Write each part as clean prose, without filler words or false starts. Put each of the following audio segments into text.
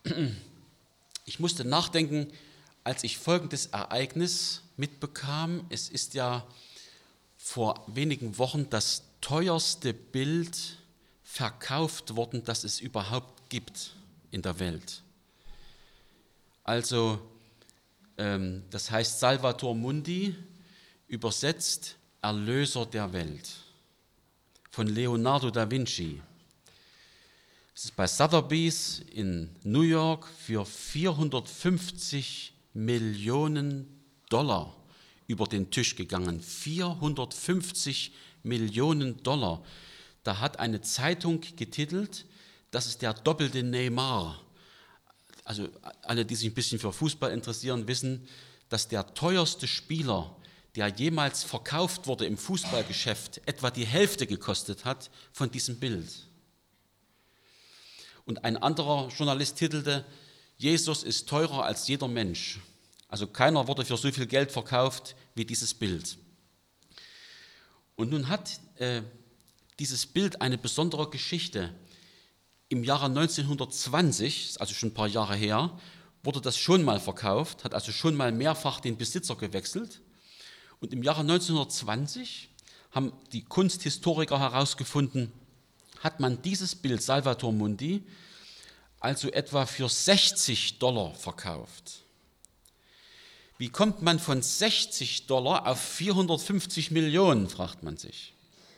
Ich musste nachdenken, als ich folgendes Ereignis mitbekam. Es ist ja vor wenigen Wochen das teuerste Bild verkauft worden, das es überhaupt gibt in der Welt. Also, das heißt Salvator Mundi, übersetzt Erlöser der Welt, von Leonardo da Vinci. Es ist bei Sotheby's in New York für 450 Millionen Dollar über den Tisch gegangen. 450 Millionen Dollar. Da hat eine Zeitung getitelt, das ist der doppelte Neymar. Also alle, die sich ein bisschen für Fußball interessieren, wissen, dass der teuerste Spieler, der jemals verkauft wurde im Fußballgeschäft, etwa die Hälfte gekostet hat von diesem Bild. Und ein anderer Journalist titelte, Jesus ist teurer als jeder Mensch. Also keiner wurde für so viel Geld verkauft wie dieses Bild. Und nun hat dieses Bild eine besondere Geschichte. Im Jahre 1920, also schon ein paar Jahre her, wurde das schon mal verkauft, hat also schon mal mehrfach den Besitzer gewechselt. Und im Jahre 1920 haben die Kunsthistoriker herausgefunden, hat man dieses Bild Salvator Mundi also etwa für $60 verkauft. Wie kommt man von $60 auf 450 Millionen, fragt man sich.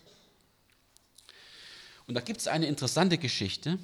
Und da gibt es eine interessante Geschichte,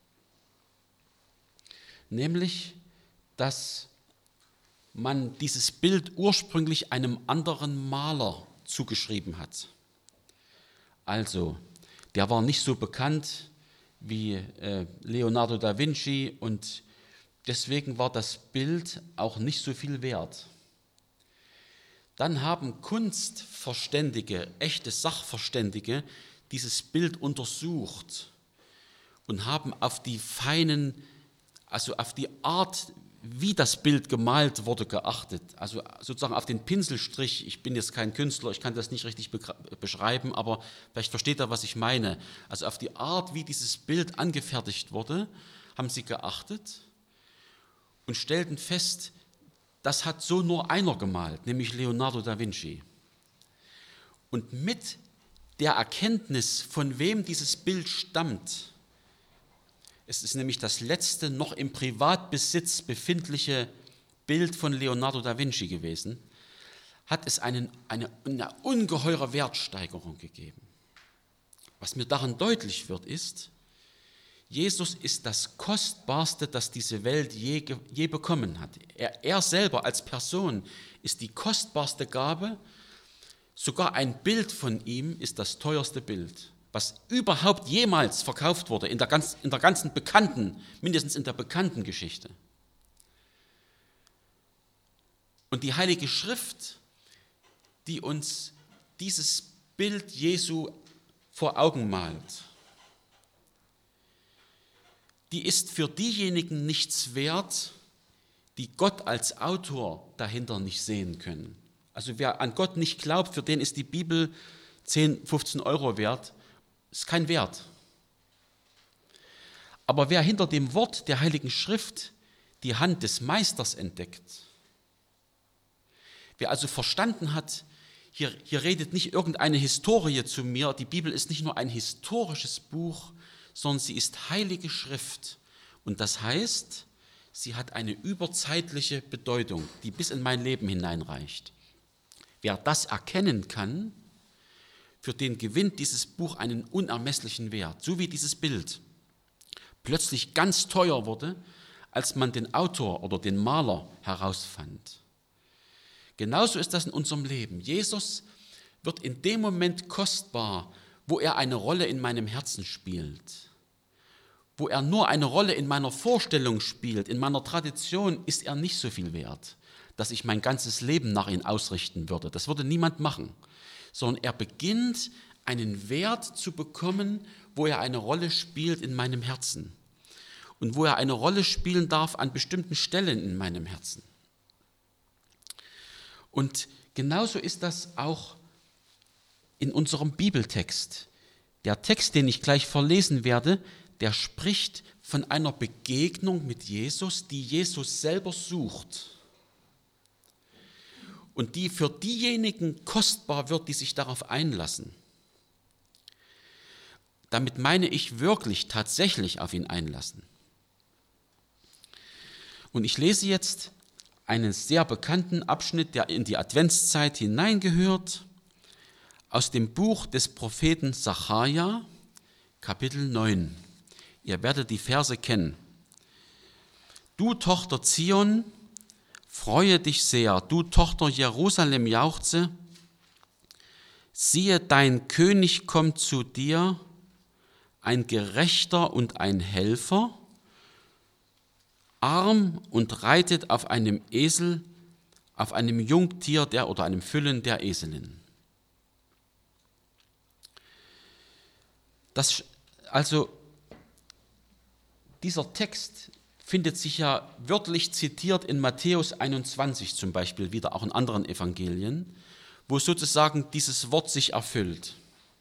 nämlich, dass man dieses Bild ursprünglich einem anderen Maler zugeschrieben hat. Also, der war nicht so bekannt wie Leonardo da Vinci und deswegen war das Bild auch nicht so viel wert. Dann haben Kunstverständige, echte Sachverständige, dieses Bild untersucht und haben auf die auf die Art, wie das Bild gemalt wurde, geachtet. Also sozusagen auf den Pinselstrich. Ich bin jetzt kein Künstler, ich kann das nicht richtig beschreiben, aber vielleicht versteht ihr, was ich meine. Also auf die Art, wie dieses Bild angefertigt wurde, haben sie geachtet und stellten fest, das hat so nur einer gemalt, nämlich Leonardo da Vinci. Und mit der Erkenntnis, von wem dieses Bild stammt, es ist nämlich das letzte noch im Privatbesitz befindliche Bild von Leonardo da Vinci gewesen, hat es eine ungeheure Wertsteigerung gegeben. Was mir daran deutlich wird, ist, Jesus ist das Kostbarste, das diese Welt je bekommen hat. Er selber als Person ist die kostbarste Gabe. Sogar ein Bild von ihm ist das teuerste Bild, was überhaupt jemals verkauft wurde in der ganzen bekannten, mindestens in der bekannten Geschichte. Und die Heilige Schrift, die uns dieses Bild Jesu vor Augen malt, die ist für diejenigen nichts wert, die Gott als Autor dahinter nicht sehen können. Also wer an Gott nicht glaubt, für den ist die Bibel 10, 15 Euro wert, ist kein Wert. Aber wer hinter dem Wort der Heiligen Schrift die Hand des Meisters entdeckt, wer also verstanden hat, hier redet nicht irgendeine Historie zu mir, die Bibel ist nicht nur ein historisches Buch, sondern sie ist heilige Schrift. Und das heißt, sie hat eine überzeitliche Bedeutung, die bis in mein Leben hineinreicht. Wer das erkennen kann, für den gewinnt dieses Buch einen unermesslichen Wert, so wie dieses Bild plötzlich ganz teuer wurde, als man den Autor oder den Maler herausfand. Genauso ist das in unserem Leben. Jesus wird in dem Moment kostbar, wo er eine Rolle in meinem Herzen spielt. Wo er nur eine Rolle in meiner Vorstellung spielt, in meiner Tradition, ist er nicht so viel wert, dass ich mein ganzes Leben nach ihm ausrichten würde. Das würde niemand machen. Sondern er beginnt, einen Wert zu bekommen, wo er eine Rolle spielt in meinem Herzen. Und wo er eine Rolle spielen darf an bestimmten Stellen in meinem Herzen. Und genauso ist das auch in unserem Bibeltext. Der Text, den ich gleich verlesen werde, der spricht von einer Begegnung mit Jesus, die Jesus selber sucht und die für diejenigen kostbar wird, die sich darauf einlassen. Damit meine ich wirklich tatsächlich auf ihn einlassen. Und ich lese jetzt einen sehr bekannten Abschnitt, der in die Adventszeit hineingehört, aus dem Buch des Propheten Sacharja, Kapitel 9. Ihr werdet die Verse kennen. Du Tochter Zion, freue dich sehr, du Tochter Jerusalem jauchze, siehe, dein König kommt zu dir, ein Gerechter und ein Helfer, arm und reitet auf einem Esel, auf einem Jungtier oder einem Füllen der Eselin. Dieser Text findet sich ja wörtlich zitiert in Matthäus 21 zum Beispiel, wieder auch in anderen Evangelien, wo sozusagen dieses Wort sich erfüllt.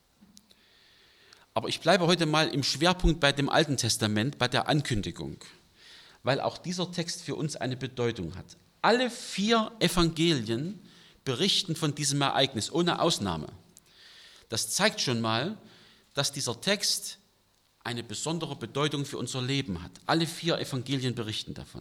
Aber ich bleibe heute mal im Schwerpunkt bei dem Alten Testament, bei der Ankündigung, weil auch dieser Text für uns eine Bedeutung hat. Alle 4 Evangelien berichten von diesem Ereignis, ohne Ausnahme. Das zeigt schon mal, dass dieser Text eine besondere Bedeutung für unser Leben hat. Alle 4 Evangelien berichten davon.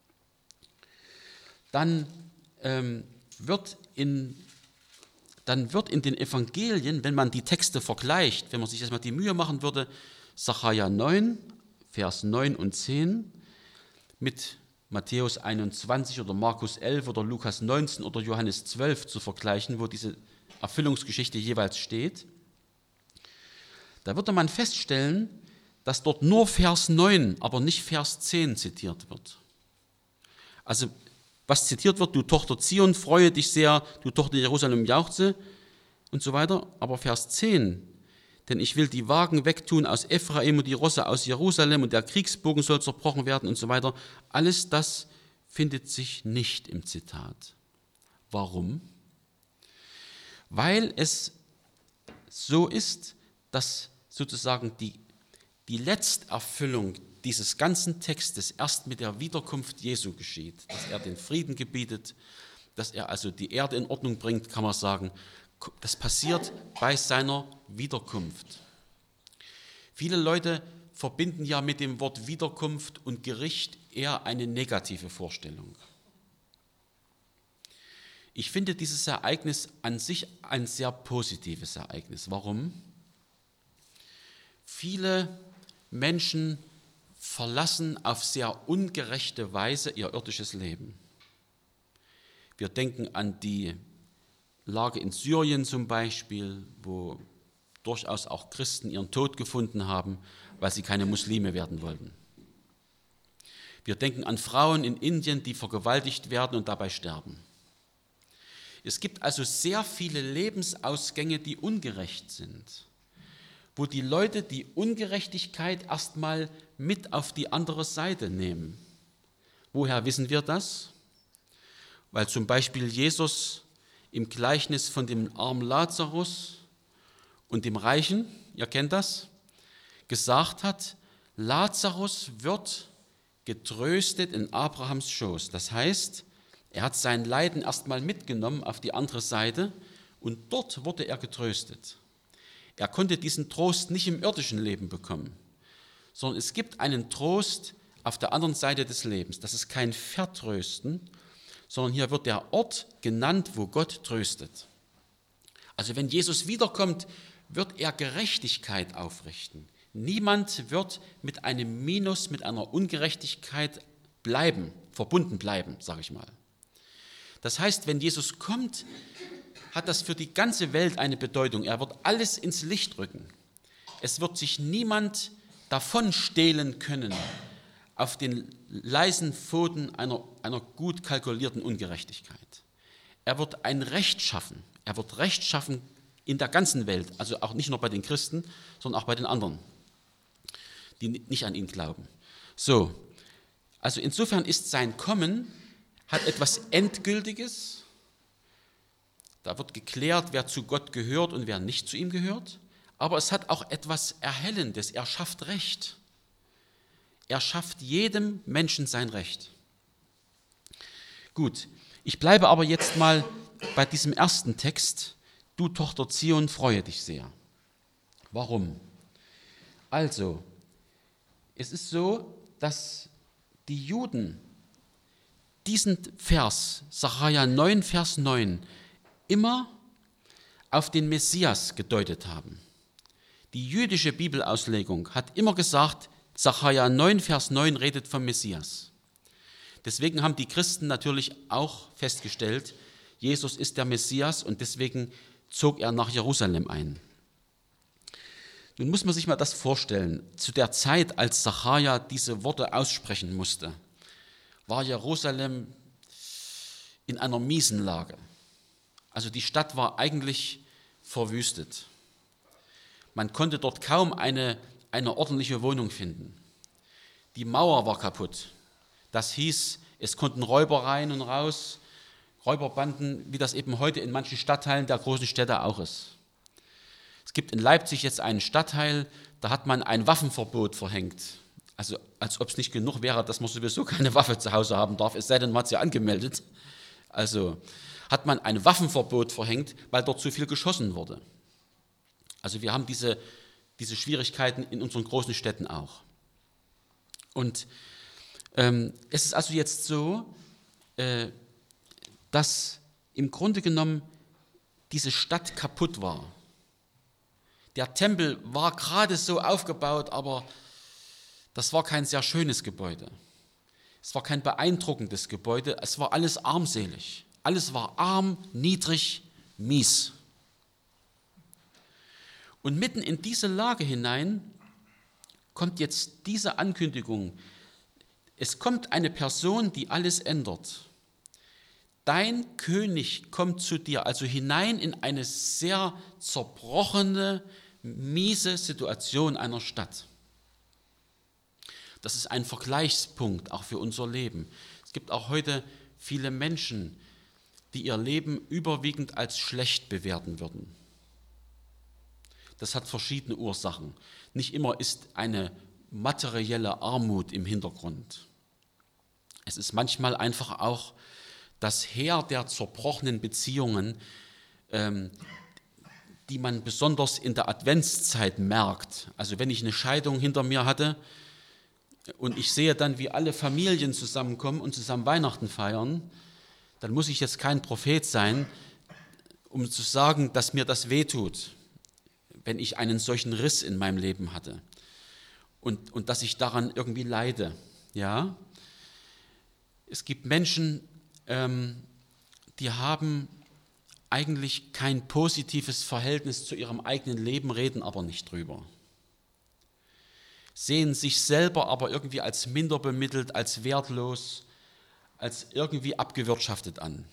Dann wird in den Evangelien, wenn man die Texte vergleicht, wenn man sich erstmal die Mühe machen würde, Sacharja 9, Vers 9 und 10 mit Matthäus 21 oder Markus 11 oder Lukas 19 oder Johannes 12 zu vergleichen, wo diese Erfüllungsgeschichte jeweils steht, da würde man feststellen, dass dort nur Vers 9, aber nicht Vers 10 zitiert wird. Also was zitiert wird, du Tochter Zion, freue dich sehr, du Tochter Jerusalem jauchze und so weiter. Aber Vers 10, denn ich will die Wagen wegtun aus Ephraim und die Rosse aus Jerusalem und der Kriegsbogen soll zerbrochen werden und so weiter. Alles das findet sich nicht im Zitat. Warum? Weil es so ist, dass sozusagen die Letzterfüllung dieses ganzen Textes erst mit der Wiederkunft Jesu geschieht, dass er den Frieden gebietet, dass er also die Erde in Ordnung bringt, kann man sagen. Das passiert bei seiner Wiederkunft. Viele Leute verbinden ja mit dem Wort Wiederkunft und Gericht eher eine negative Vorstellung. Ich finde dieses Ereignis an sich ein sehr positives Ereignis. Warum? Viele Menschen verlassen auf sehr ungerechte Weise ihr irdisches Leben. Wir denken an die Lage in Syrien zum Beispiel, wo durchaus auch Christen ihren Tod gefunden haben, weil sie keine Muslime werden wollten. Wir denken an Frauen in Indien, die vergewaltigt werden und dabei sterben. Es gibt also sehr viele Lebensausgänge, die ungerecht sind, wo die Leute die Ungerechtigkeit erstmal mit auf die andere Seite nehmen. Woher wissen wir das? Weil zum Beispiel Jesus im Gleichnis von dem armen Lazarus und dem Reichen, ihr kennt das, gesagt hat, Lazarus wird getröstet in Abrahams Schoß. Das heißt, er hat sein Leiden erstmal mitgenommen auf die andere Seite und dort wurde er getröstet. Er konnte diesen Trost nicht im irdischen Leben bekommen, sondern es gibt einen Trost auf der anderen Seite des Lebens. Das ist kein Vertrösten, sondern hier wird der Ort genannt, wo Gott tröstet. Also wenn Jesus wiederkommt, wird er Gerechtigkeit aufrichten. Niemand wird mit einem Minus, mit einer Ungerechtigkeit verbunden bleiben, sage ich mal. Das heißt, wenn Jesus kommt, hat das für die ganze Welt eine Bedeutung. Er wird alles ins Licht rücken. Es wird sich niemand davon stehlen können auf den leisen Pfoten einer gut kalkulierten Ungerechtigkeit. Er wird ein Recht schaffen. Er wird Recht schaffen in der ganzen Welt, also auch nicht nur bei den Christen, sondern auch bei den anderen, die nicht an ihn glauben. So, also insofern ist sein Kommen, hat etwas Endgültiges. Da wird geklärt, wer zu Gott gehört und wer nicht zu ihm gehört. Aber es hat auch etwas Erhellendes. Er schafft Recht. Er schafft jedem Menschen sein Recht. Gut, ich bleibe aber jetzt mal bei diesem ersten Text. Du Tochter Zion, freue dich sehr. Warum? Also, es ist so, dass die Juden diesen Vers, Sacharja 9, Vers 9, immer auf den Messias gedeutet haben. Die jüdische Bibelauslegung hat immer gesagt, Sacharja 9, Vers 9 redet vom Messias. Deswegen haben die Christen natürlich auch festgestellt, Jesus ist der Messias und deswegen zog er nach Jerusalem ein. Nun muss man sich mal das vorstellen. Zu der Zeit, als Sacharja diese Worte aussprechen musste, war Jerusalem in einer miesen Lage. Also die Stadt war eigentlich verwüstet. Man konnte dort kaum eine ordentliche Wohnung finden. Die Mauer war kaputt. Das hieß, es konnten Räuber rein und raus, Räuberbanden, wie das eben heute in manchen Stadtteilen der großen Städte auch ist. Es gibt in Leipzig jetzt einen Stadtteil, da hat man ein Waffenverbot verhängt. Also als ob es nicht genug wäre, dass man sowieso keine Waffe zu Hause haben darf, es sei denn, man hat sie angemeldet. Also hat man ein Waffenverbot verhängt, weil dort zu viel geschossen wurde. Also wir haben diese Schwierigkeiten in unseren großen Städten auch. Und es ist also jetzt so, dass im Grunde genommen diese Stadt kaputt war. Der Tempel war gerade so aufgebaut, aber das war kein sehr schönes Gebäude. Es war kein beeindruckendes Gebäude, es war alles armselig. Alles war arm, niedrig, mies. Und mitten in diese Lage hinein kommt jetzt diese Ankündigung. Es kommt eine Person, die alles ändert. Dein König kommt zu dir, also hinein in eine sehr zerbrochene, miese Situation einer Stadt. Das ist ein Vergleichspunkt auch für unser Leben. Es gibt auch heute viele Menschen, die ihr Leben überwiegend als schlecht bewerten würden. Das hat verschiedene Ursachen. Nicht immer ist eine materielle Armut im Hintergrund. Es ist manchmal einfach auch das Heer der zerbrochenen Beziehungen, die man besonders in der Adventszeit merkt. Also wenn ich eine Scheidung hinter mir hatte und ich sehe dann, wie alle Familien zusammenkommen und zusammen Weihnachten feiern, dann muss ich jetzt kein Prophet sein, um zu sagen, dass mir das wehtut, wenn ich einen solchen Riss in meinem Leben hatte und dass ich daran irgendwie leide. Ja? Es gibt Menschen, die haben eigentlich kein positives Verhältnis zu ihrem eigenen Leben, reden aber nicht drüber. Sehen sich selber aber irgendwie als minder bemittelt, als wertlos, als irgendwie abgewirtschaftet an.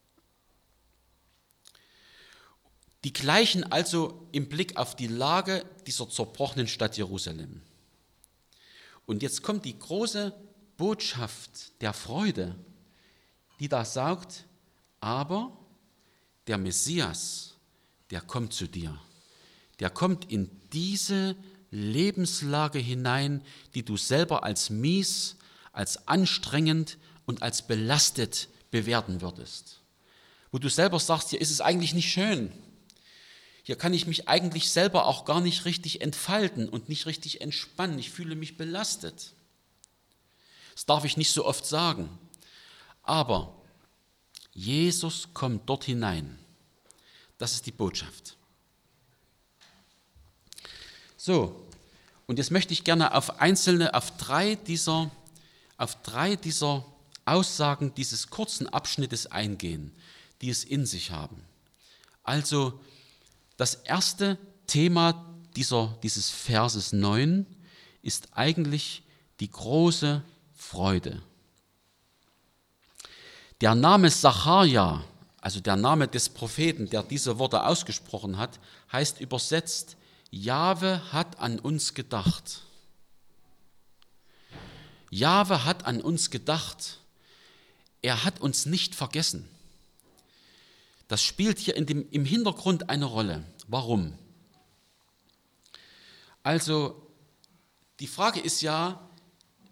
Die gleichen also im Blick auf die Lage dieser zerbrochenen Stadt Jerusalem. Und jetzt kommt die große Botschaft der Freude, die da sagt, aber der Messias, der kommt zu dir. Der kommt in diese Lebenslage hinein, die du selber als mies, als anstrengend und als belastet bewerten würdest. Wo du selber sagst, hier ist es eigentlich nicht schön. Hier kann ich mich eigentlich selber auch gar nicht richtig entfalten und nicht richtig entspannen. Ich fühle mich belastet. Das darf ich nicht so oft sagen. Aber Jesus kommt dort hinein. Das ist die Botschaft. So, und jetzt möchte ich gerne auf drei dieser Aussagen dieses kurzen Abschnittes eingehen, die es in sich haben. Also, das erste Thema dieses Verses 9 ist eigentlich die große Freude. Der Name Sacharja, also der Name des Propheten, der diese Worte ausgesprochen hat, heißt übersetzt, Jahwe hat an uns gedacht. Jahwe hat an uns gedacht. Er hat uns nicht vergessen. Das spielt hier im Hintergrund eine Rolle. Warum? Also, die Frage ist ja,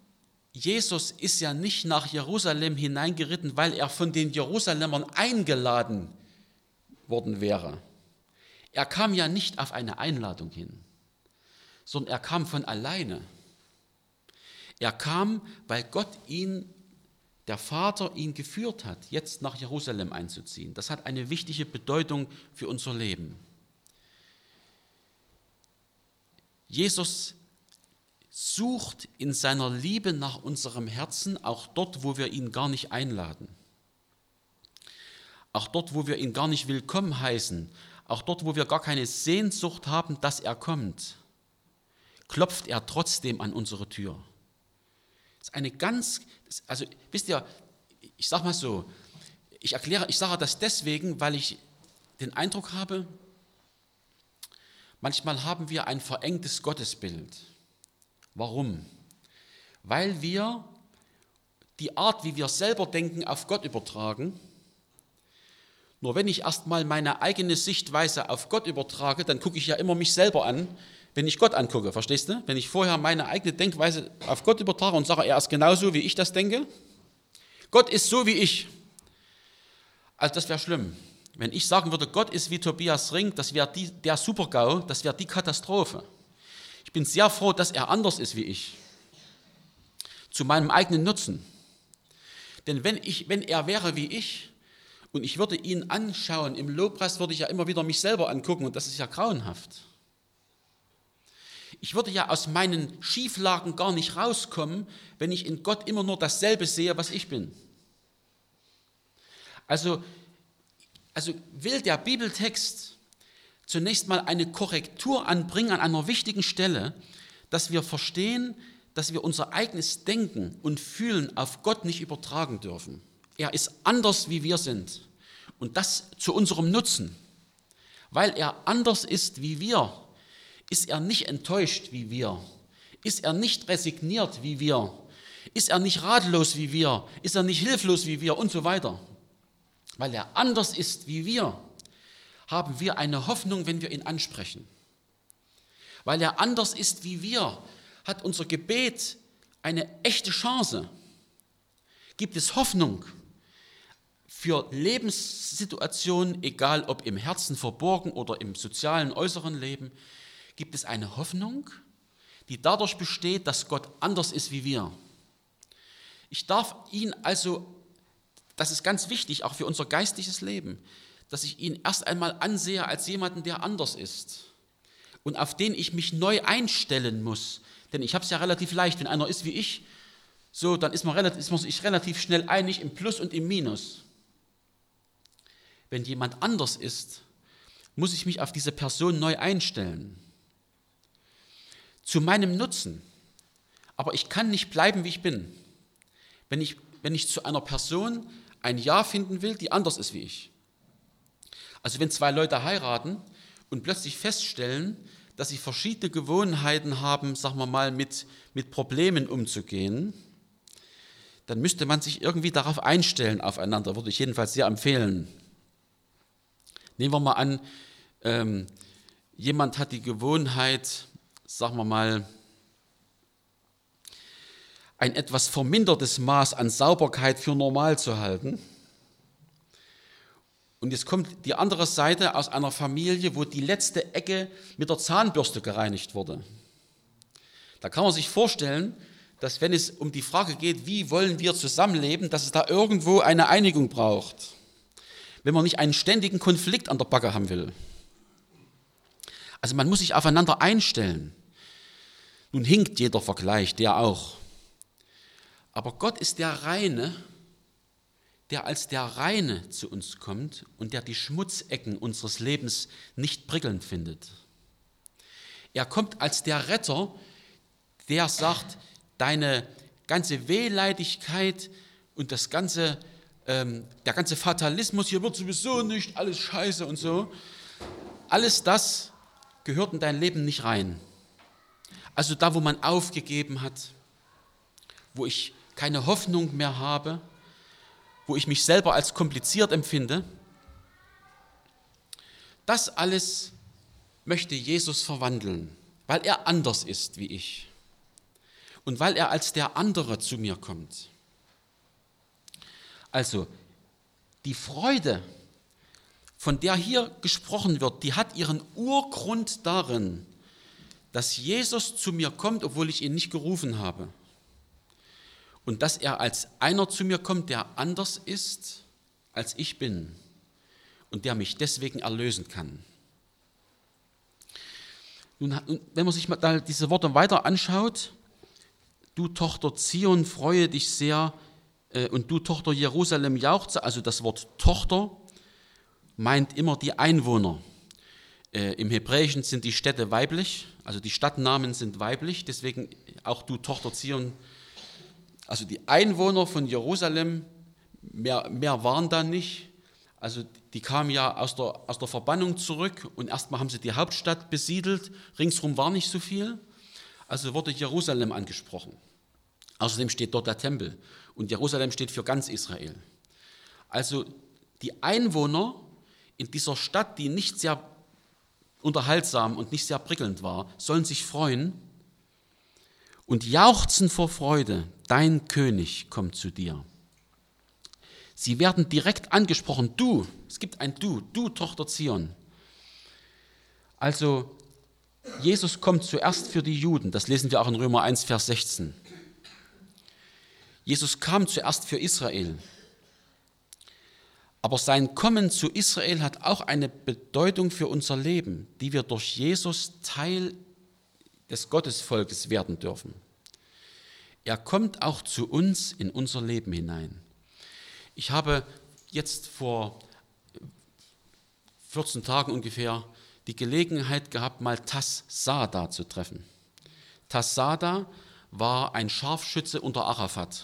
Jesus ist ja nicht nach Jerusalem hineingeritten, weil er von den Jerusalemern eingeladen worden wäre. Er kam ja nicht auf eine Einladung hin, sondern er kam von alleine. Er kam, weil Gott der Vater ihn geführt hat, jetzt nach Jerusalem einzuziehen. Das hat eine wichtige Bedeutung für unser Leben. Jesus sucht in seiner Liebe nach unserem Herzen, auch dort, wo wir ihn gar nicht einladen. Auch dort, wo wir ihn gar nicht willkommen heißen. Auch dort, wo wir gar keine Sehnsucht haben, dass er kommt, klopft er trotzdem an unsere Tür. Das ist eine also wisst ihr, ich sage mal so, ich sage das deswegen, weil ich den Eindruck habe, manchmal haben wir ein verengtes Gottesbild. Warum? Weil wir die Art, wie wir selber denken, auf Gott übertragen. Nur wenn ich erstmal meine eigene Sichtweise auf Gott übertrage, dann gucke ich ja immer mich selber an, wenn ich Gott angucke, verstehst du? Wenn ich vorher meine eigene Denkweise auf Gott übertrage und sage, er ist genauso, wie ich das denke. Gott ist so wie ich. Also das wäre schlimm. Wenn ich sagen würde, Gott ist wie Tobias Ring, das wäre der Super-GAU, das wäre die Katastrophe. Ich bin sehr froh, dass er anders ist wie ich. Zu meinem eigenen Nutzen. Denn wenn er wäre wie ich und ich würde ihn anschauen, im Lobpreis würde ich ja immer wieder mich selber angucken und das ist ja grauenhaft. Ich würde ja aus meinen Schieflagen gar nicht rauskommen, wenn ich in Gott immer nur dasselbe sehe, was ich bin. Also will der Bibeltext zunächst mal eine Korrektur anbringen an einer wichtigen Stelle, dass wir verstehen, dass wir unser eigenes Denken und Fühlen auf Gott nicht übertragen dürfen. Er ist anders, wie wir sind. Und das zu unserem Nutzen. Weil er anders ist wie wir, ist er nicht enttäuscht wie wir, ist er nicht resigniert wie wir, ist er nicht ratlos wie wir, ist er nicht hilflos wie wir und so weiter. Weil er anders ist wie wir, haben wir eine Hoffnung, wenn wir ihn ansprechen. Weil er anders ist wie wir, hat unser Gebet eine echte Chance. Gibt es Hoffnung für Lebenssituationen, egal ob im Herzen verborgen oder im sozialen, äußeren Leben, gibt es eine Hoffnung, die dadurch besteht, dass Gott anders ist wie wir. Ich darf ihn also, das ist ganz wichtig, auch für unser geistliches Leben, dass ich ihn erst einmal ansehe als jemanden, der anders ist und auf den ich mich neu einstellen muss. Denn ich habe es ja relativ leicht, wenn einer ist wie ich, so, dann ist man sich relativ schnell einig im Plus und im Minus. Wenn jemand anders ist, muss ich mich auf diese Person neu einstellen. Zu meinem Nutzen. Aber ich kann nicht bleiben, wie ich bin. Wenn ich zu einer Person ein Ja finden will, die anders ist wie ich. Also wenn zwei Leute heiraten und plötzlich feststellen, dass sie verschiedene Gewohnheiten haben, sagen wir mal, mit Problemen umzugehen, dann müsste man sich irgendwie darauf einstellen, aufeinander, würde ich jedenfalls sehr empfehlen. Nehmen wir mal an, jemand hat die Gewohnheit, sagen wir mal, ein etwas vermindertes Maß an Sauberkeit für normal zu halten. Und jetzt kommt die andere Seite aus einer Familie, wo die letzte Ecke mit der Zahnbürste gereinigt wurde. Da kann man sich vorstellen, dass wenn es um die Frage geht, wie wollen wir zusammenleben, dass es da irgendwo eine Einigung braucht. Wenn man nicht einen ständigen Konflikt an der Backe haben will. Also man muss sich aufeinander einstellen. Nun hinkt jeder Vergleich, der auch. Aber Gott ist der Reine, der als der Reine zu uns kommt und der die Schmutzecken unseres Lebens nicht prickelnd findet. Er kommt als der Retter, der sagt, deine ganze Wehleidigkeit und der ganze Fatalismus, hier wird sowieso nicht, alles scheiße und so, alles das gehört in dein Leben nicht rein. Also da, wo man aufgegeben hat, wo ich keine Hoffnung mehr habe, wo ich mich selber als kompliziert empfinde, das alles möchte Jesus verwandeln, weil er anders ist wie ich. und weil er als der andere zu mir kommt. Also die Freude, von der hier gesprochen wird, die hat ihren Urgrund darin, dass Jesus zu mir kommt, obwohl ich ihn nicht gerufen habe. Und dass er als einer zu mir kommt, der anders ist, als ich bin und der mich deswegen erlösen kann. Nun, wenn man sich mal diese Worte weiter anschaut, du Tochter Zion, freue dich sehr, und du Tochter Jerusalem jauchze, also das Wort Tochter meint immer die Einwohner. Im Hebräischen sind die Städte weiblich, also die Stadtnamen sind weiblich, deswegen auch du Tochter Zion. Also die Einwohner von Jerusalem, mehr waren da nicht. Also die kamen ja aus der Verbannung zurück und erstmal haben sie die Hauptstadt besiedelt, ringsherum war nicht so viel. Also wurde Jerusalem angesprochen. Außerdem steht dort der Tempel und Jerusalem steht für ganz Israel. Also die Einwohner in dieser Stadt, die nicht sehr unterhaltsam und nicht sehr prickelnd war, sollen sich freuen und jauchzen vor Freude, dein König kommt zu dir. Sie werden direkt angesprochen, du, es gibt ein du Tochter Zion. Also Jesus kommt zuerst für die Juden, das lesen wir auch in Römer 1, Vers 16. Jesus kam zuerst für Israel. Aber sein Kommen zu Israel hat auch eine Bedeutung für unser Leben, die wir durch Jesus Teil des Gottesvolkes werden dürfen. Er kommt auch zu uns in unser Leben hinein. Ich habe jetzt vor 14 Tagen ungefähr die Gelegenheit gehabt, mal Tassada zu treffen. Tassada war ein Scharfschütze unter Arafat.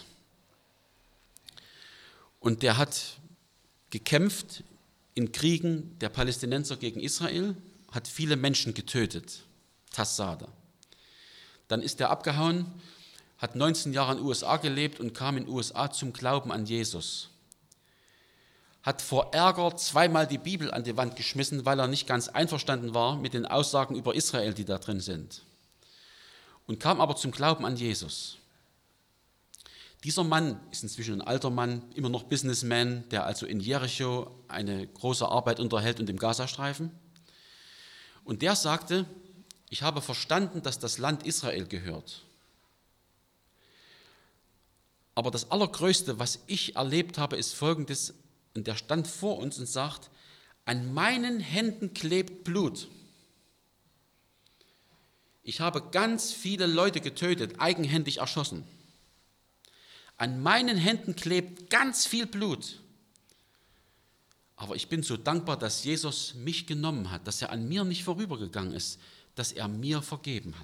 Und der hat gekämpft in Kriegen der Palästinenser gegen Israel, hat viele Menschen getötet. Tassada. Dann ist er abgehauen, hat 19 Jahre in den USA gelebt und kam in den USA zum Glauben an Jesus. Hat vor Ärger zweimal die Bibel an die Wand geschmissen, weil er nicht ganz einverstanden war mit den Aussagen über Israel, die da drin sind. Und kam aber zum Glauben an Jesus. Dieser Mann ist inzwischen ein alter Mann, immer noch Businessman, der also in Jericho eine große Arbeit unterhält und im Gazastreifen. Und der sagte, ich habe verstanden, dass das Land Israel gehört. Aber das Allergrößte, was ich erlebt habe, ist Folgendes, und der stand vor uns und sagt, an meinen Händen klebt Blut. Ich habe ganz viele Leute getötet, eigenhändig erschossen. An meinen Händen klebt ganz viel Blut. Aber ich bin so dankbar, dass Jesus mich genommen hat, dass er an mir nicht vorübergegangen ist, dass er mir vergeben hat.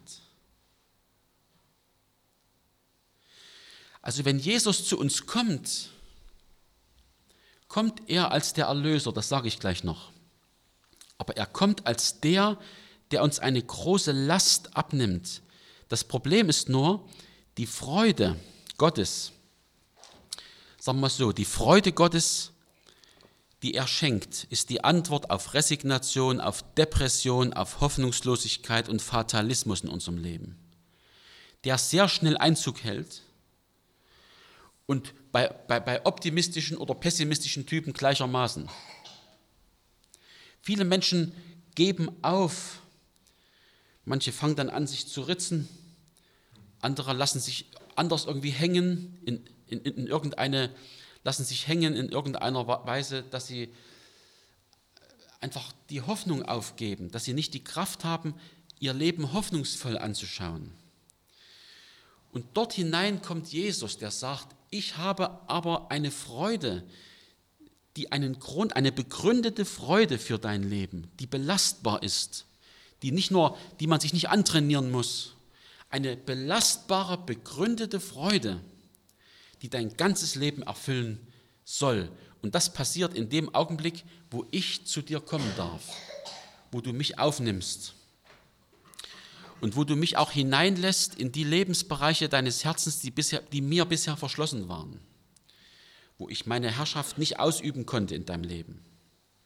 Also wenn Jesus zu uns kommt, kommt er als der Erlöser, das sage ich gleich noch. Aber er kommt als der uns eine große Last abnimmt. Das Problem ist nur, die Freude Gottes, sagen wir es so, die Freude Gottes, die er schenkt, ist die Antwort auf Resignation, auf Depression, auf Hoffnungslosigkeit und Fatalismus in unserem Leben, der sehr schnell Einzug hält und bei optimistischen oder pessimistischen Typen gleichermaßen. Viele Menschen geben auf, manche fangen dann an, sich zu ritzen, andere lassen sich anders irgendwie hängen lassen sich hängen in irgendeiner Weise, dass sie einfach die Hoffnung aufgeben, dass sie nicht die Kraft haben, ihr Leben hoffnungsvoll anzuschauen. Und dort hinein kommt Jesus, der sagt, ich habe aber eine Freude, die einen Grund, eine begründete Freude für dein Leben, die belastbar ist, die man sich nicht antrainieren muss. Eine belastbare, begründete Freude, die dein ganzes Leben erfüllen soll. Und das passiert in dem Augenblick, wo ich zu dir kommen darf, wo du mich aufnimmst und wo du mich auch hineinlässt in die Lebensbereiche deines Herzens, die mir bisher verschlossen waren, wo ich meine Herrschaft nicht ausüben konnte in deinem Leben.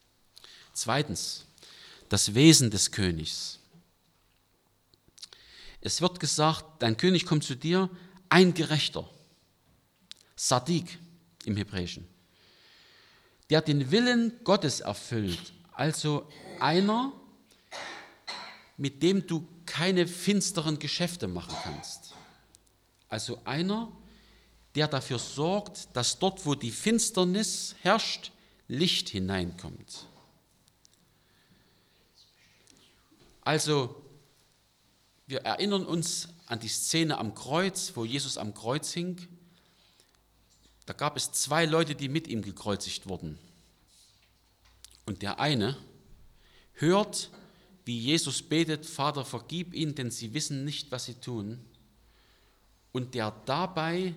Zweitens, das Wesen des Königs. Es wird gesagt, dein König kommt zu dir, ein Gerechter, Sadik im Hebräischen, der den Willen Gottes erfüllt, also einer, mit dem du keine finsteren Geschäfte machen kannst. Also einer, der dafür sorgt, dass dort, wo die Finsternis herrscht, Licht hineinkommt. Also, wir erinnern uns an die Szene am Kreuz, wo Jesus am Kreuz hing. Da gab es 2 Leute, die mit ihm gekreuzigt wurden. Und der eine hört, wie Jesus betet, Vater, vergib ihnen, denn sie wissen nicht, was sie tun. Und der dabei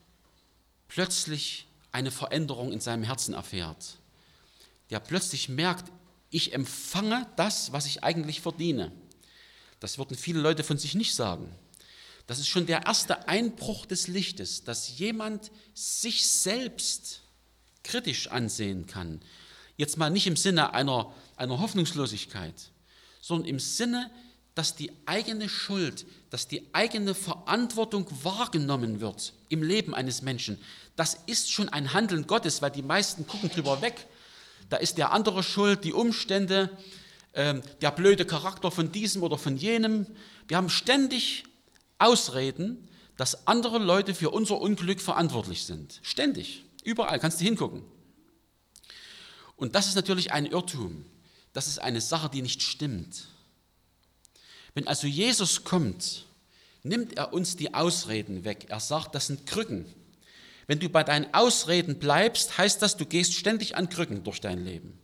plötzlich eine Veränderung in seinem Herzen erfährt. Der plötzlich merkt, ich empfange das, was ich eigentlich verdiene. Das würden viele Leute von sich nicht sagen. Das ist schon der erste Einbruch des Lichtes, dass jemand sich selbst kritisch ansehen kann. Jetzt mal nicht im Sinne einer Hoffnungslosigkeit, sondern im Sinne, dass die eigene Schuld, dass die eigene Verantwortung wahrgenommen wird im Leben eines Menschen. Das ist schon ein Handeln Gottes, weil die meisten gucken drüber weg. Da ist der andere schuld, die Umstände, der blöde Charakter von diesem oder von jenem. Wir haben ständig Ausreden, dass andere Leute für unser Unglück verantwortlich sind. Ständig, überall, kannst du hingucken. Und das ist natürlich ein Irrtum. Das ist eine Sache, die nicht stimmt. Wenn also Jesus kommt, nimmt er uns die Ausreden weg. Er sagt, das sind Krücken. Wenn du bei deinen Ausreden bleibst, heißt das, du gehst ständig an Krücken durch dein Leben.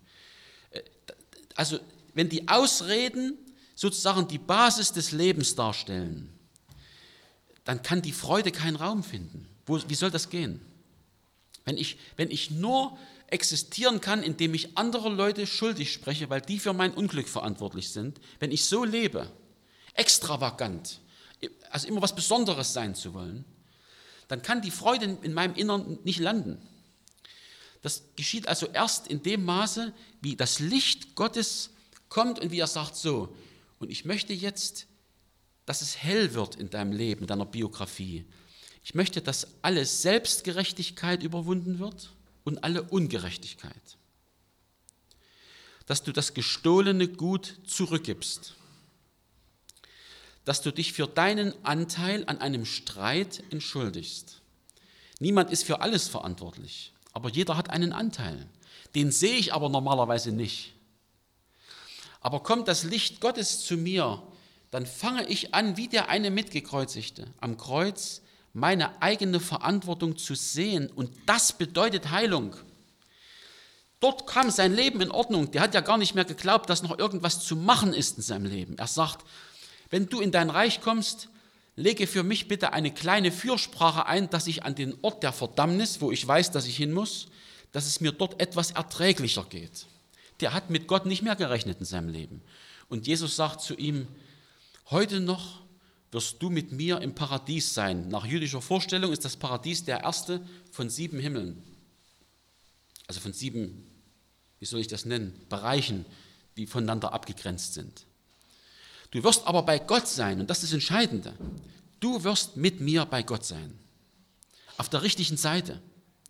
Also wenn die Ausreden sozusagen die Basis des Lebens darstellen, dann kann die Freude keinen Raum finden. Wie soll das gehen? Wenn ich nur existieren kann, indem ich andere Leute schuldig spreche, weil die für mein Unglück verantwortlich sind, wenn ich so lebe, extravagant, also immer was Besonderes sein zu wollen, dann kann die Freude in meinem Innern nicht landen. Das geschieht also erst in dem Maße, wie das Licht Gottes kommt und wie er sagt, so, und ich möchte jetzt, dass es hell wird in deinem Leben, in deiner Biografie. Ich möchte, dass alle Selbstgerechtigkeit überwunden wird und alle Ungerechtigkeit. Dass du das gestohlene Gut zurückgibst. Dass du dich für deinen Anteil an einem Streit entschuldigst. Niemand ist für alles verantwortlich, aber jeder hat einen Anteil. Den sehe ich aber normalerweise nicht. Aber kommt das Licht Gottes zu mir, dann fange ich an, wie der eine Mitgekreuzigte am Kreuz, meine eigene Verantwortung zu sehen. Und das bedeutet Heilung. Dort kam sein Leben in Ordnung. Der hat ja gar nicht mehr geglaubt, dass noch irgendwas zu machen ist in seinem Leben. Er sagt, wenn du in dein Reich kommst, lege für mich bitte eine kleine Fürsprache ein, dass ich an den Ort der Verdammnis, wo ich weiß, dass ich hin muss, dass es mir dort etwas erträglicher geht. Der hat mit Gott nicht mehr gerechnet in seinem Leben. Und Jesus sagt zu ihm, heute noch wirst du mit mir im Paradies sein. Nach jüdischer Vorstellung ist das Paradies der erste von 7 Himmeln. Also von 7, wie soll ich das nennen, Bereichen, die voneinander abgegrenzt sind. Du wirst aber bei Gott sein, und das ist das Entscheidende. Du wirst mit mir bei Gott sein. Auf der richtigen Seite.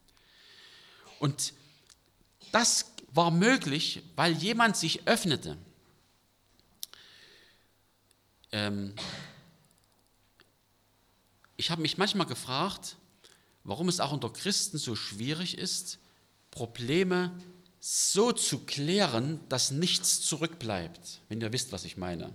Und das war möglich, weil jemand sich öffnete. Ich habe mich manchmal gefragt, warum es auch unter Christen so schwierig ist, Probleme so zu klären, dass nichts zurückbleibt, wenn ihr wisst, was ich meine.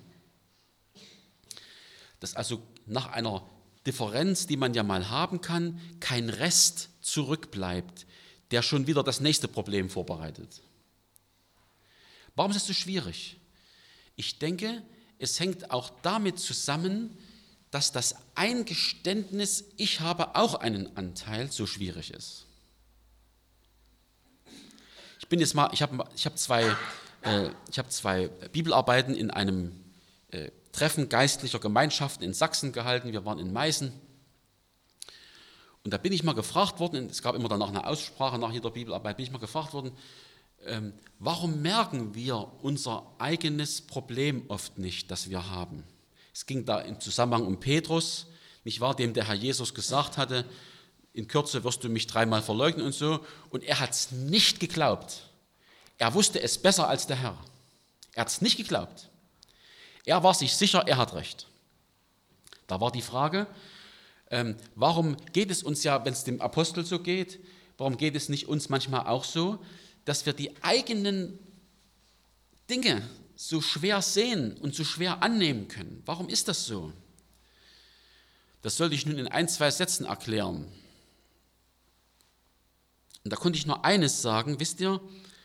Dass also nach einer Differenz, die man ja mal haben kann, kein Rest zurückbleibt, der schon wieder das nächste Problem vorbereitet. Warum ist das so schwierig? Ich denke, es hängt auch damit zusammen, dass das Eingeständnis, ich habe auch einen Anteil, so schwierig ist. Ich habe zwei Bibelarbeiten in einem Treffen geistlicher Gemeinschaften in Sachsen gehalten. Wir waren in Meißen. Und da bin ich mal gefragt worden, es gab immer danach eine Aussprache nach jeder Bibelarbeit, bin ich mal gefragt worden, warum merken wir unser eigenes Problem oft nicht, das wir haben? Es ging da im Zusammenhang um Petrus, nicht wahr, dem der Herr Jesus gesagt hatte, in Kürze wirst du mich 3-mal verleugnen und so. Und er hat es nicht geglaubt. Er wusste es besser als der Herr. Er hat es nicht geglaubt. Er war sich sicher, er hat recht. Da war die Frage, warum geht es uns ja, wenn es dem Apostel so geht, warum geht es nicht uns manchmal auch so, dass wir die eigenen Dinge so schwer sehen und so schwer annehmen können? Warum ist das so? Das sollte ich nun in 1-2 Sätzen erklären. Und da konnte ich nur eines sagen, wisst ihr,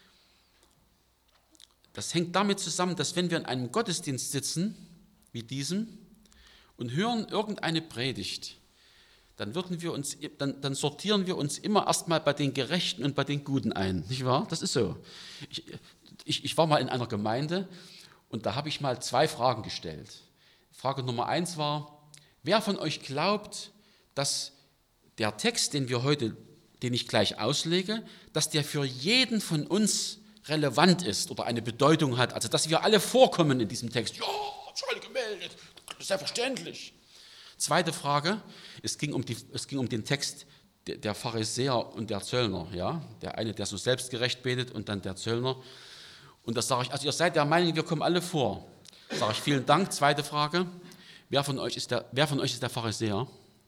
das hängt damit zusammen, dass wenn wir in einem Gottesdienst sitzen, wie diesem, und hören irgendeine Predigt, dann sortieren wir uns immer erstmal bei den Gerechten und bei den Guten ein, nicht wahr? Das ist so. Ich war mal in einer Gemeinde und da habe ich mal 2 Fragen gestellt. Frage Nummer 1 war, wer von euch glaubt, dass der Text, den ich gleich auslege, dass der für jeden von uns relevant ist oder eine Bedeutung hat, also dass wir alle vorkommen in diesem Text. Ja, schon gemeldet, das ist selbstverständlich. Zweite Frage, es ging um den Text der Pharisäer und der Zöllner. Ja? Der eine, der so selbstgerecht betet und dann der Zöllner. Und da sage ich, also ihr seid der Meinung, wir kommen alle vor. Sage ich, vielen Dank. Zweite Frage, wer von euch ist der Pharisäer?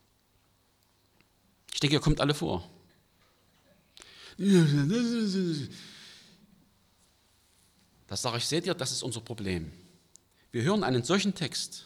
Ich denke, ihr kommt alle vor. Das sage ich, seht ihr, das ist unser Problem. Wir hören einen solchen Text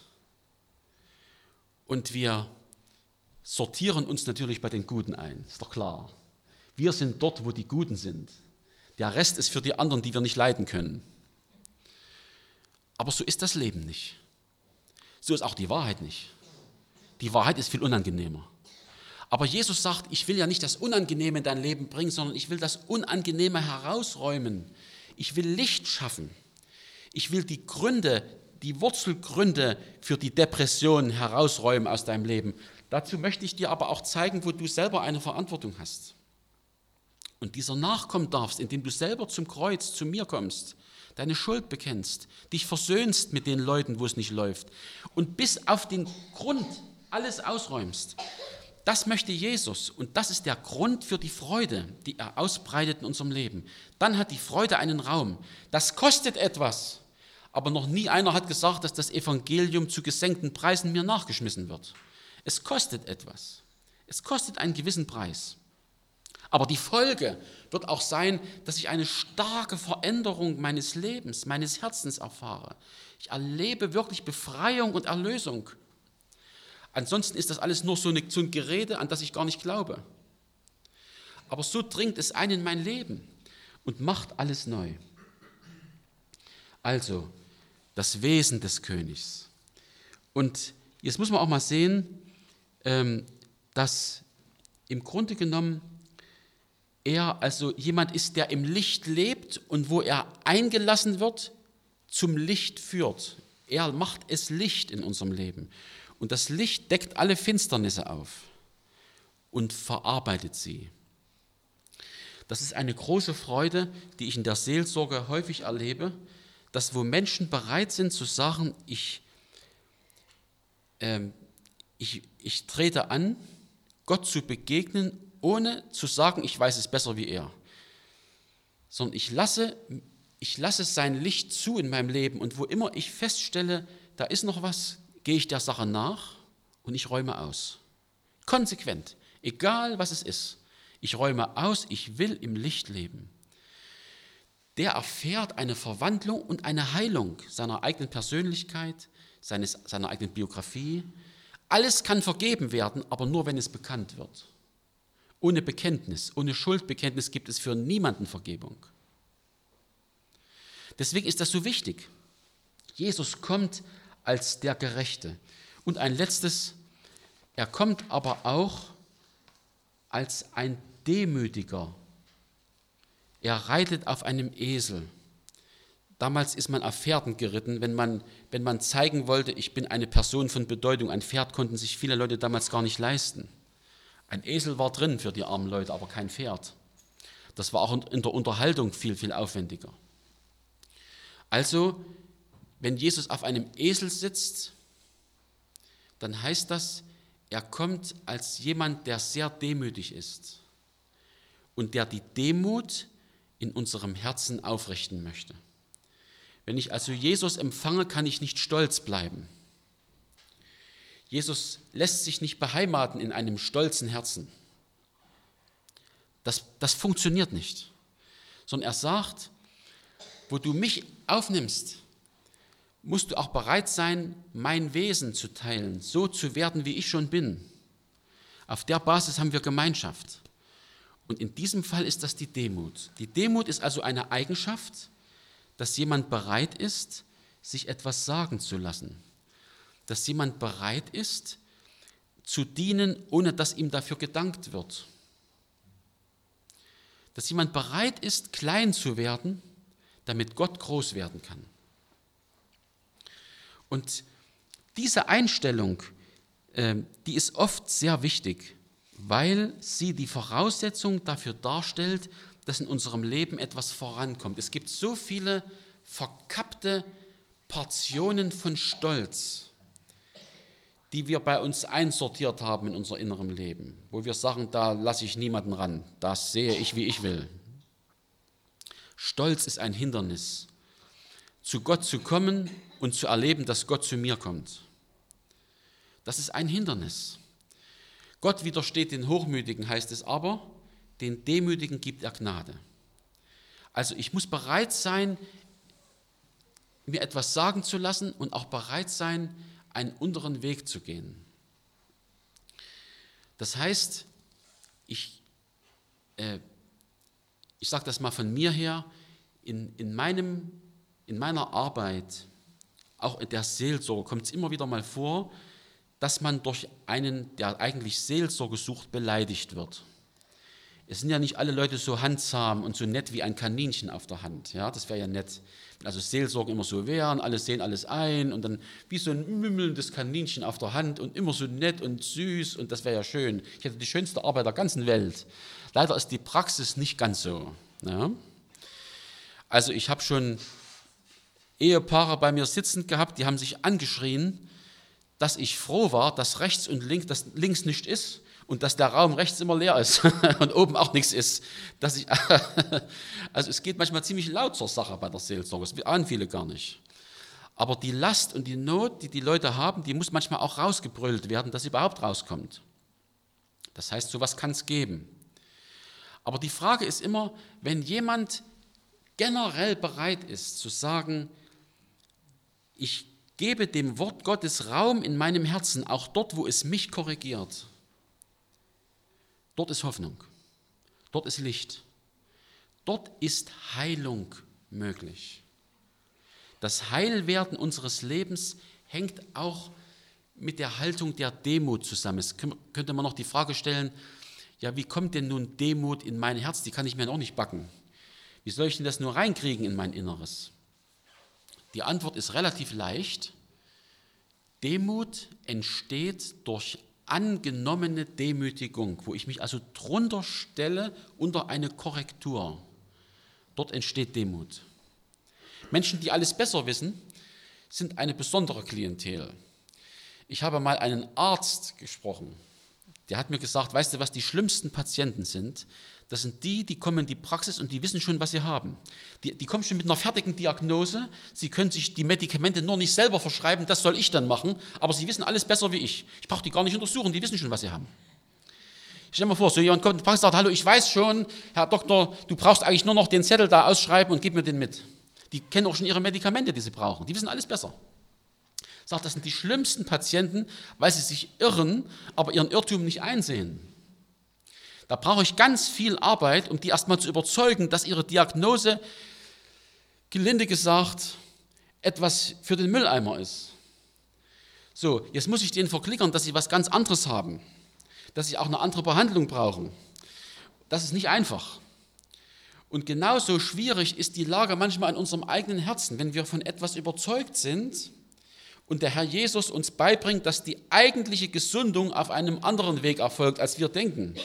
und wir sortieren uns natürlich bei den Guten ein, ist doch klar. Wir sind dort, wo die Guten sind. Der Rest ist für die anderen, die wir nicht leiden können. Aber so ist das Leben nicht. So ist auch die Wahrheit nicht. Die Wahrheit ist viel unangenehmer. Aber Jesus sagt, ich will ja nicht das Unangenehme in dein Leben bringen, sondern ich will das Unangenehme herausräumen. Ich will Licht schaffen. Ich will die Wurzelgründe für die Depression herausräumen aus deinem Leben. Dazu möchte ich dir aber auch zeigen, wo du selber eine Verantwortung hast. Und dieser nachkommen darfst, indem du selber zum Kreuz, zu mir kommst, deine Schuld bekennst, dich versöhnst mit den Leuten, wo es nicht läuft und bis auf den Grund alles ausräumst. Das möchte Jesus und das ist der Grund für die Freude, die er ausbreitet in unserem Leben. Dann hat die Freude einen Raum. Das kostet etwas, aber noch nie einer hat gesagt, dass das Evangelium zu gesenkten Preisen mir nachgeschmissen wird. Es kostet etwas. Es kostet einen gewissen Preis. Aber die Folge wird auch sein, dass ich eine starke Veränderung meines Lebens, meines Herzens erfahre. Ich erlebe wirklich Befreiung und Erlösung. Ansonsten ist das alles nur so ein Gerede, an das ich gar nicht glaube. Aber so dringt es ein in mein Leben und macht alles neu. Also, das Wesen des Königs. Und jetzt muss man auch mal sehen, dass im Grunde genommen er also jemand ist, der im Licht lebt und wo er eingelassen wird, zum Licht führt. Er macht es Licht in unserem Leben. Und das Licht deckt alle Finsternisse auf und verarbeitet sie. Das ist eine große Freude, die ich in der Seelsorge häufig erlebe, dass wo Menschen bereit sind zu sagen, ich trete an, Gott zu begegnen, ohne zu sagen, ich weiß es besser wie er. Sondern ich lasse sein Licht zu in meinem Leben und wo immer ich feststelle, da ist noch was, gehe ich der Sache nach und ich räume aus. Konsequent, egal was es ist. Ich räume aus, ich will im Licht leben. Der erfährt eine Verwandlung und eine Heilung seiner eigenen Persönlichkeit, seiner eigenen Biografie. Alles kann vergeben werden, aber nur, wenn es bekannt wird. Ohne Bekenntnis, ohne Schuldbekenntnis gibt es für niemanden Vergebung. Deswegen ist das so wichtig. Jesus kommt als der Gerechte. Und ein letztes, er kommt aber auch als ein Demütiger. Er reitet auf einem Esel. Damals ist man auf Pferden geritten, wenn man zeigen wollte, ich bin eine Person von Bedeutung. Ein Pferd konnten sich viele Leute damals gar nicht leisten. Ein Esel war drin für die armen Leute, aber kein Pferd. Das war auch in der Unterhaltung viel, viel aufwendiger. Also, wenn Jesus auf einem Esel sitzt, dann heißt das, er kommt als jemand, der sehr demütig ist und der die Demut in unserem Herzen aufrichten möchte. Wenn ich also Jesus empfange, kann ich nicht stolz bleiben. Jesus lässt sich nicht beheimaten in einem stolzen Herzen. Das funktioniert nicht. Sondern er sagt, wo du mich aufnimmst, musst du auch bereit sein, mein Wesen zu teilen, so zu werden, wie ich schon bin. Auf der Basis haben wir Gemeinschaft. Und in diesem Fall ist das die Demut. Die Demut ist also eine Eigenschaft, dass jemand bereit ist, sich etwas sagen zu lassen. Dass jemand bereit ist, zu dienen, ohne dass ihm dafür gedankt wird. Dass jemand bereit ist, klein zu werden, damit Gott groß werden kann. Und diese Einstellung, die ist oft sehr wichtig, weil sie die Voraussetzung dafür darstellt, dass in unserem Leben etwas vorankommt. Es gibt so viele verkappte Portionen von Stolz, die wir bei uns einsortiert haben in unser innerem Leben, wo wir sagen, da lasse ich niemanden ran, das sehe ich, wie ich will. Stolz ist ein Hindernis, zu Gott zu kommen und zu erleben, dass Gott zu mir kommt. Das ist ein Hindernis. Gott widersteht den Hochmütigen, heißt es aber, den Demütigen gibt er Gnade. Also ich muss bereit sein, mir etwas sagen zu lassen und auch bereit sein, einen unteren Weg zu gehen. Das heißt, ich sage das mal von mir her, in meiner Arbeit, auch in der Seelsorge, kommt es immer wieder mal vor, dass man durch einen, der eigentlich Seelsorge sucht, beleidigt wird. Es sind ja nicht alle Leute so handzahm und so nett wie ein Kaninchen auf der Hand. Ja, das wäre ja nett. Also Seelsorge immer so wären, alle sehen alles ein und dann wie so ein mümmelndes Kaninchen auf der Hand und immer so nett und süß und das wäre ja schön. Ich hätte die schönste Arbeit der ganzen Welt. Leider ist die Praxis nicht ganz so. Ja. Also ich habe schon Ehepaare bei mir sitzend gehabt, die haben sich angeschrien, dass ich froh war, dass rechts und links, dass links nicht ist und dass der Raum rechts immer leer ist und oben auch nichts ist. Also es geht manchmal ziemlich laut zur Sache bei der Seelsorge, das ahnen viele gar nicht. Aber die Last und die Not, die die Leute haben, die muss manchmal auch rausgebrüllt werden, dass sie überhaupt rauskommt. Das heißt, sowas kann es geben. Aber die Frage ist immer, wenn jemand generell bereit ist zu sagen, ich gebe dem Wort Gottes Raum in meinem Herzen, auch dort, wo es mich korrigiert. Dort ist Hoffnung, dort ist Licht, dort ist Heilung möglich. Das Heilwerden unseres Lebens hängt auch mit der Haltung der Demut zusammen. Es könnte man noch die Frage stellen, ja, wie kommt denn nun Demut in mein Herz? Die kann ich mir auch nicht backen. Wie soll ich denn das nur reinkriegen in mein Inneres? Die Antwort ist relativ leicht. Demut entsteht durch angenommene Demütigung, wo ich mich also drunter stelle unter eine Korrektur. Dort entsteht Demut. Menschen, die alles besser wissen, sind eine besondere Klientel. Ich habe mal einen Arzt gesprochen, der hat mir gesagt, weißt du, was die schlimmsten Patienten sind? Das sind die kommen in die Praxis und die wissen schon, was sie haben. Die kommen schon mit einer fertigen Diagnose, sie können sich die Medikamente nur nicht selber verschreiben, das soll ich dann machen, aber sie wissen alles besser wie ich. Ich brauche die gar nicht untersuchen, die wissen schon, was sie haben. Stell dir mal vor, so jemand kommt in die Praxis und sagt, hallo, ich weiß schon, Herr Doktor, du brauchst eigentlich nur noch den Zettel da ausschreiben und gib mir den mit. Die kennen auch schon ihre Medikamente, die sie brauchen, die wissen alles besser. Sagt, das sind die schlimmsten Patienten, weil sie sich irren, aber ihren Irrtum nicht einsehen. Da brauche ich ganz viel Arbeit, um die erstmal zu überzeugen, dass ihre Diagnose, gelinde gesagt, etwas für den Mülleimer ist. So, jetzt muss ich denen verklickern, dass sie was ganz anderes haben, dass sie auch eine andere Behandlung brauchen. Das ist nicht einfach. Und genauso schwierig ist die Lage manchmal in unserem eigenen Herzen, wenn wir von etwas überzeugt sind und der Herr Jesus uns beibringt, dass die eigentliche Gesundung auf einem anderen Weg erfolgt, als wir denken.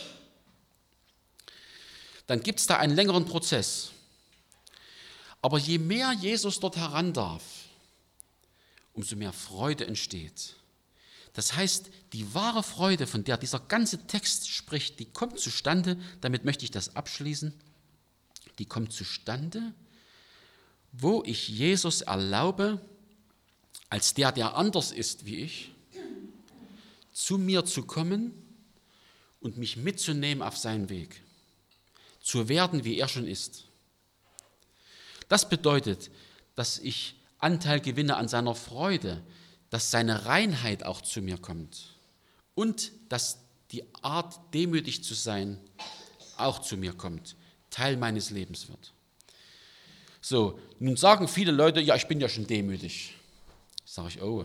Dann gibt es da einen längeren Prozess. Aber je mehr Jesus dort heran darf, umso mehr Freude entsteht. Das heißt, die wahre Freude, von der dieser ganze Text spricht, die kommt zustande, damit möchte ich das abschließen, die kommt zustande, wo ich Jesus erlaube, als der anders ist wie ich, zu mir zu kommen und mich mitzunehmen auf seinen Weg, zu werden, wie er schon ist. Das bedeutet, dass ich Anteil gewinne an seiner Freude, dass seine Reinheit auch zu mir kommt und dass die Art, demütig zu sein, auch zu mir kommt, Teil meines Lebens wird. So, nun sagen viele Leute, ja, ich bin ja schon demütig. Sage ich, oh,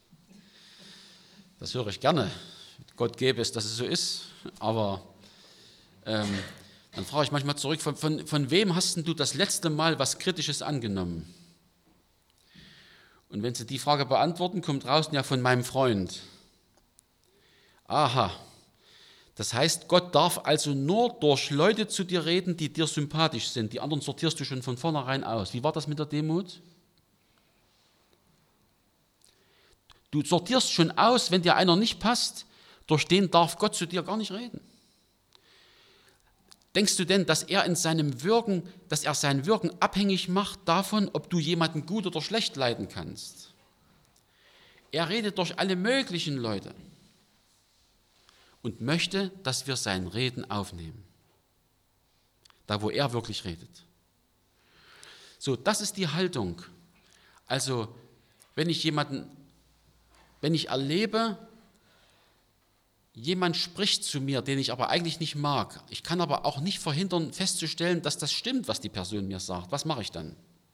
das höre ich gerne. Gott gebe es, dass es so ist. Aber dann frage ich manchmal zurück, von wem hast denn du das letzte Mal was Kritisches angenommen? Und wenn sie die Frage beantworten, kommt raus, ja, von meinem Freund. Aha, das heißt, Gott darf also nur durch Leute zu dir reden, die dir sympathisch sind. Die anderen sortierst du schon von vornherein aus. Wie war das mit der Demut? Du sortierst schon aus, wenn dir einer nicht passt, durch den darf Gott zu dir gar nicht reden. Denkst du denn, dass er sein Wirken abhängig macht davon, ob du jemanden gut oder schlecht leiden kannst? Er redet durch alle möglichen Leute und möchte, dass wir sein Reden aufnehmen. Da, wo er wirklich redet. So, das ist die Haltung. Also, wenn ich erlebe, jemand spricht zu mir, den ich aber eigentlich nicht mag. Ich kann aber auch nicht verhindern, festzustellen, dass das stimmt, was die Person mir sagt. Was mache ich dann?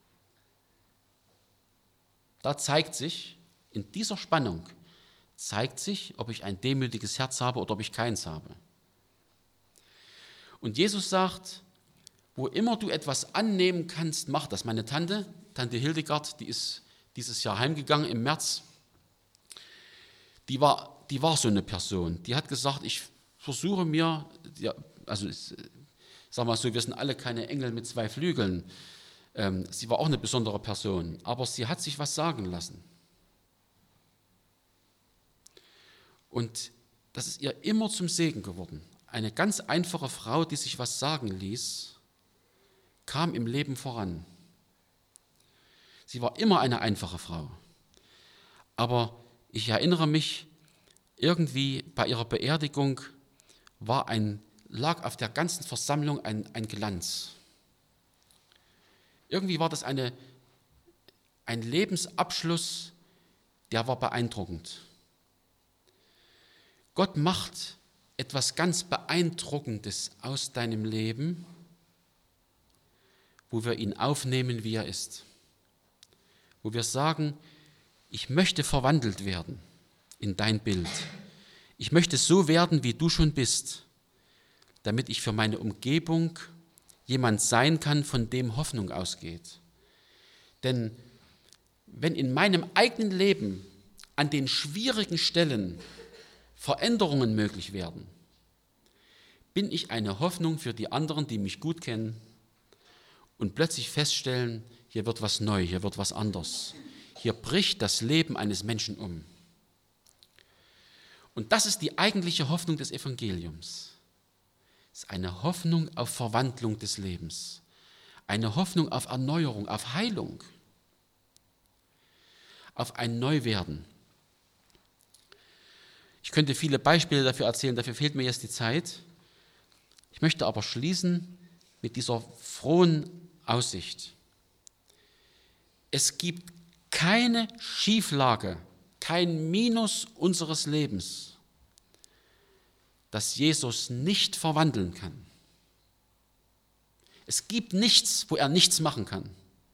Da zeigt sich, in dieser Spannung, ob ich ein demütiges Herz habe oder ob ich keins habe. Und Jesus sagt, wo immer du etwas annehmen kannst, mach das. Meine Tante Hildegard, die ist dieses Jahr heimgegangen im März, die war so eine Person, die hat gesagt, ich versuche mir, ja, also ich sag mal so, wir sind alle keine Engel mit 2 Flügeln. Sie war auch eine besondere Person, aber sie hat sich was sagen lassen. Und das ist ihr immer zum Segen geworden. Eine ganz einfache Frau, die sich was sagen ließ, kam im Leben voran. Sie war immer eine einfache Frau. Aber ich erinnere mich, irgendwie bei ihrer Beerdigung lag auf der ganzen Versammlung ein Glanz. Irgendwie war das ein Lebensabschluss, der war beeindruckend. Gott macht etwas ganz Beeindruckendes aus deinem Leben, wo wir ihn aufnehmen, wie er ist. Wo wir sagen, ich möchte verwandelt werden in dein Bild. Ich möchte so werden, wie du schon bist, damit ich für meine Umgebung jemand sein kann, von dem Hoffnung ausgeht. Denn wenn in meinem eigenen Leben an den schwierigen Stellen Veränderungen möglich werden, bin ich eine Hoffnung für die anderen, die mich gut kennen und plötzlich feststellen, hier wird was neu, hier wird was anders. Hier bricht das Leben eines Menschen um. Und das ist die eigentliche Hoffnung des Evangeliums. Es ist eine Hoffnung auf Verwandlung des Lebens, eine Hoffnung auf Erneuerung, auf Heilung, auf ein Neuwerden. Ich könnte viele Beispiele dafür erzählen, dafür fehlt mir jetzt die Zeit. Ich möchte aber schließen mit dieser frohen Aussicht. Es gibt keine Schieflage, kein Minus unseres Lebens, das Jesus nicht verwandeln kann. Es gibt nichts, wo er nichts machen kann.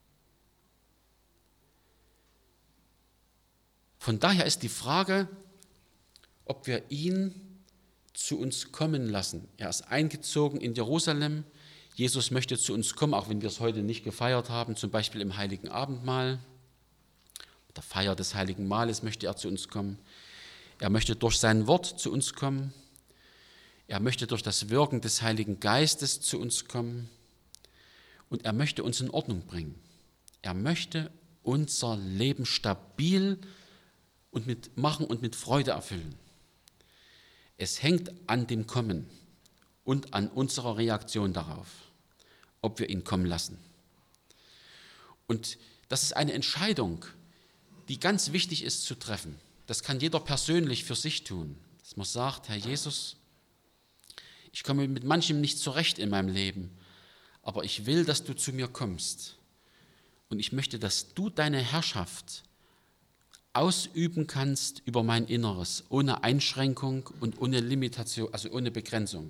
Von daher ist die Frage, ob wir ihn zu uns kommen lassen. Er ist eingezogen in Jerusalem. Jesus möchte zu uns kommen, auch wenn wir es heute nicht gefeiert haben, zum Beispiel im Heiligen Abendmahl. Mit der Feier des Heiligen Mahles möchte er zu uns kommen. Er möchte durch sein Wort zu uns kommen. Er möchte durch das Wirken des Heiligen Geistes zu uns kommen. Und er möchte uns in Ordnung bringen. Er möchte unser Leben stabil und mit machen und mit Freude erfüllen. Es hängt an dem Kommen und an unserer Reaktion darauf, ob wir ihn kommen lassen. Und das ist eine Entscheidung, die ganz wichtig ist zu treffen. Das kann jeder persönlich für sich tun, dass man sagt, Herr Jesus, ich komme mit manchem nicht zurecht in meinem Leben, aber ich will, dass du zu mir kommst. Und ich möchte, dass du deine Herrschaft ausüben kannst über mein Inneres, ohne Einschränkung und ohne Limitation, also ohne Begrenzung.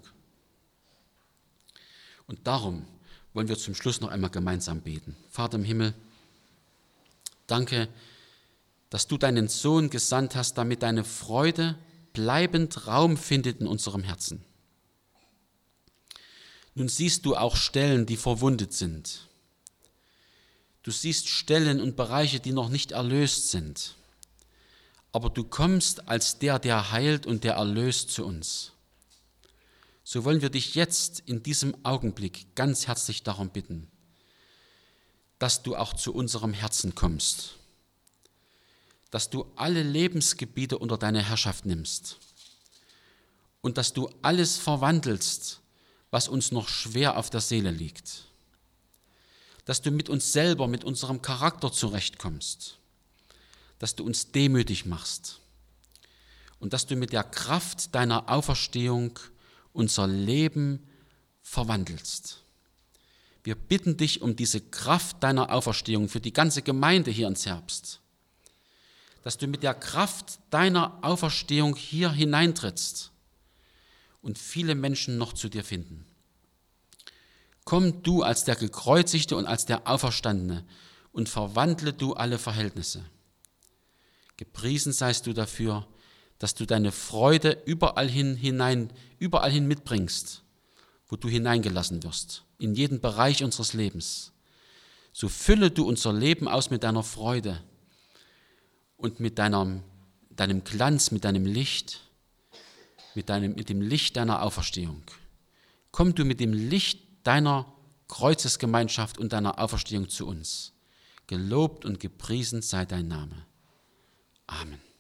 Und darum wollen wir zum Schluss noch einmal gemeinsam beten. Vater im Himmel, danke, dass du deinen Sohn gesandt hast, damit deine Freude bleibend Raum findet in unserem Herzen. Nun siehst du auch Stellen, die verwundet sind. Du siehst Stellen und Bereiche, die noch nicht erlöst sind. Aber du kommst als der heilt und der erlöst zu uns. So wollen wir dich jetzt in diesem Augenblick ganz herzlich darum bitten, dass du auch zu unserem Herzen kommst, dass du alle Lebensgebiete unter deine Herrschaft nimmst und dass du alles verwandelst, was uns noch schwer auf der Seele liegt, dass du mit uns selber, mit unserem Charakter zurechtkommst, dass du uns demütig machst und dass du mit der Kraft deiner Auferstehung unser Leben verwandelst. Wir bitten dich um diese Kraft deiner Auferstehung für die ganze Gemeinde hier in Zerbst, dass du mit der Kraft deiner Auferstehung hier hineintrittst und viele Menschen noch zu dir finden. Komm du als der Gekreuzigte und als der Auferstandene und verwandle du alle Verhältnisse. Gepriesen seist du dafür, dass du deine Freude überall hin mitbringst, wo du hineingelassen wirst, in jeden Bereich unseres Lebens. So fülle du unser Leben aus mit deiner Freude und mit deinem Glanz, mit deinem Licht, mit dem Licht deiner Auferstehung. Komm du mit dem Licht deiner Kreuzesgemeinschaft und deiner Auferstehung zu uns. Gelobt und gepriesen sei dein Name. Amen.